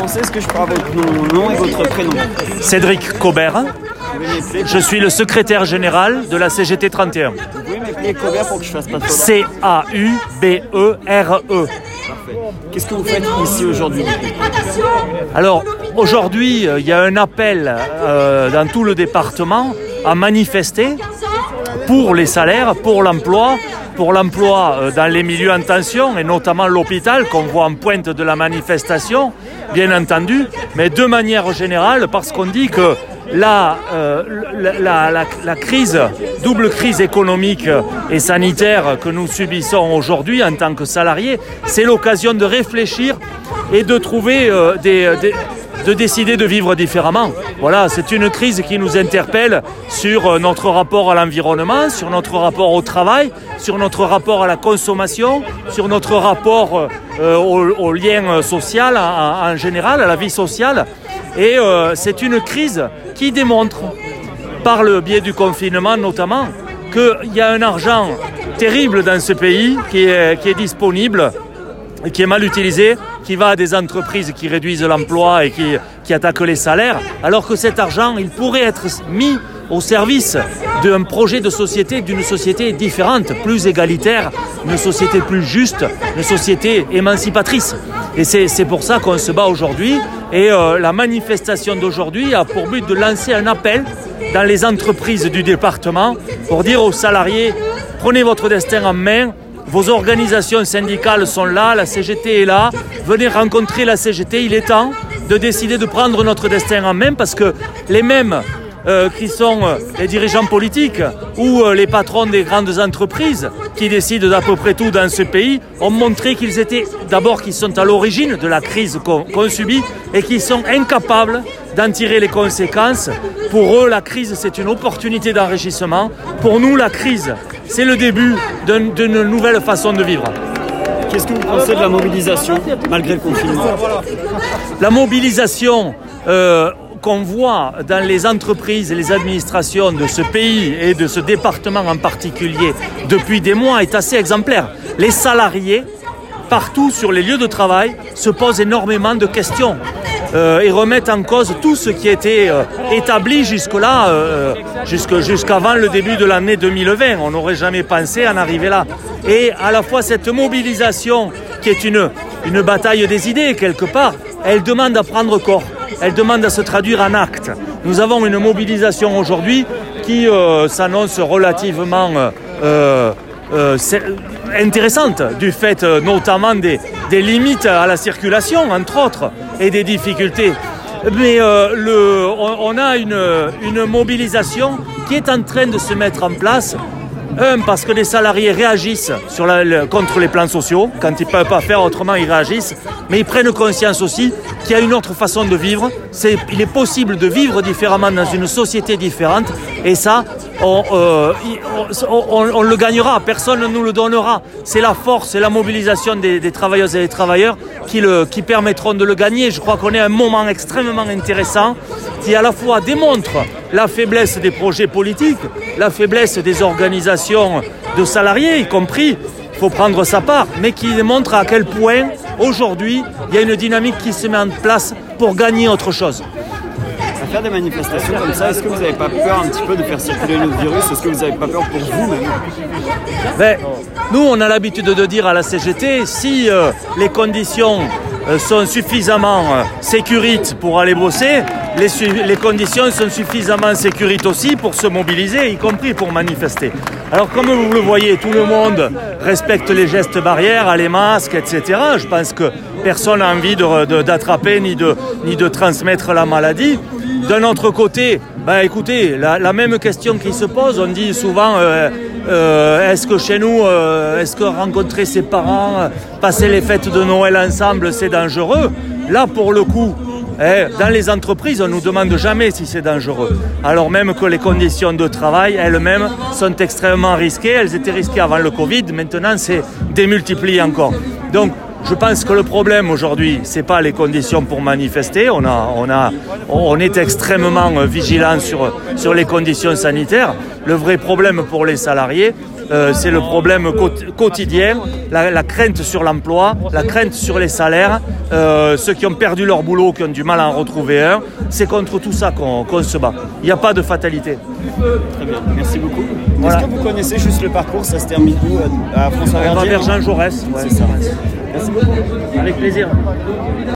commencer, est-ce que je peux avoir votre nom et votre prénom? Cédric Cobert. Je suis le secrétaire général de la CGT 31. Vous pouvez m'appeler Cobert pour que je fasse pas de faute? Caubere. Parfait. Qu'est-ce que vous faites ici aujourd'hui? Alors, aujourd'hui, il y a un appel dans tout le département à manifester pour les salaires, pour l'emploi dans les milieux en tension et notamment l'hôpital qu'on voit en pointe de la manifestation, bien entendu, mais de manière générale parce qu'on dit que la crise, double crise économique et sanitaire que nous subissons aujourd'hui en tant que salariés, c'est l'occasion de réfléchir et de trouver de décider de vivre différemment. Voilà, c'est une crise qui nous interpelle sur notre rapport à l'environnement, sur notre rapport au travail, sur notre rapport à la consommation, sur notre rapport au lien social en général, à la vie sociale. Et c'est une crise qui démontre, par le biais du confinement notamment, qu'il y a un argent terrible dans ce pays qui est disponible et qui est mal utilisé, qui va à des entreprises qui réduisent l'emploi et qui attaquent les salaires, alors que cet argent, il pourrait être mis au service d'un projet de société, d'une société différente, plus égalitaire, une société plus juste, une société émancipatrice. Et c'est pour ça qu'on se bat aujourd'hui. Et la manifestation d'aujourd'hui a pour but de lancer un appel dans les entreprises du département pour dire aux salariés, prenez votre destin en main. Vos organisations syndicales sont là, la CGT est là. Venez rencontrer la CGT, il est temps de décider de prendre notre destin en main parce que les mêmes qui sont les dirigeants politiques ou les patrons des grandes entreprises qui décident d'à peu près tout dans ce pays ont montré qu'ils sont à l'origine de la crise qu'on subit et qu'ils sont incapables d'en tirer les conséquences. Pour eux, la crise, c'est une opportunité d'enrichissement. Pour nous, la crise, c'est le début d'une nouvelle façon de vivre. Qu'est-ce que vous pensez de la mobilisation, malgré le confinement? La mobilisation qu'on voit dans les entreprises et les administrations de ce pays et de ce département en particulier depuis des mois est assez exemplaire. Les salariés, partout sur les lieux de travail, se posent énormément de questions et remettent en cause tout ce qui était établi jusque-là, jusqu'avant le début de l'année 2020. On n'aurait jamais pensé en arriver là. Et à la fois cette mobilisation qui est une bataille des idées quelque part, elle demande à prendre corps. Elle demande à se traduire en actes. Nous avons une mobilisation aujourd'hui qui s'annonce relativement intéressante du fait notamment des limites à la circulation, entre autres, et des difficultés. Mais on a une mobilisation qui est en train de se mettre en place. Parce que les salariés réagissent contre les plans sociaux. Quand ils ne peuvent pas faire autrement, ils réagissent. Mais ils prennent conscience aussi qu'il y a une autre façon de vivre. Il est possible de vivre différemment dans une société différente. Et ça, on le gagnera. Personne ne nous le donnera. C'est la force et la mobilisation des travailleuses et des travailleurs qui permettront de le gagner. Je crois qu'on est à un moment extrêmement intéressant qui à la fois démontre la faiblesse des projets politiques, la faiblesse des organisations de salariés, y compris, il faut prendre sa part, mais qui démontre à quel point, aujourd'hui, il y a une dynamique qui se met en place pour gagner autre chose. À faire des manifestations comme ça, est-ce que vous n'avez pas peur un petit peu de faire circuler le virus? Est-ce que vous n'avez pas peur pour vous-même? Nous, on a l'habitude de dire à la CGT, si les conditions sont suffisamment sécurites pour aller bosser, les conditions sont suffisamment sécurites aussi pour se mobiliser, y compris pour manifester. Alors comme vous le voyez, tout le monde respecte les gestes barrières, les masques, etc. Je pense que personne n'a envie d'attraper ni de transmettre la maladie. D'un autre côté, écoutez, la même question qui se pose, on dit souvent est-ce que chez nous, est-ce que rencontrer ses parents, passer les fêtes de Noël ensemble, c'est dangereux? Là, pour le coup, dans les entreprises, on ne nous demande jamais si c'est dangereux. Alors même que les conditions de travail elles-mêmes sont extrêmement risquées. Elles étaient risquées avant le Covid, maintenant c'est démultiplié encore. Donc, je pense que le problème aujourd'hui, c'est pas les conditions pour manifester. On est extrêmement vigilant sur les conditions sanitaires. Le vrai problème pour les salariés, c'est le problème quotidien, la crainte sur l'emploi, la crainte sur les salaires, ceux qui ont perdu leur boulot, qui ont du mal à en retrouver un. C'est contre tout ça qu'on se bat. Il n'y a pas de fatalité. Très bien, merci beaucoup. Voilà. Est-ce que vous connaissez juste le parcours? Ça se termine où à François On va Verdier? vers Jean Jaurès. C'est ça. Merci beaucoup. Avec plaisir.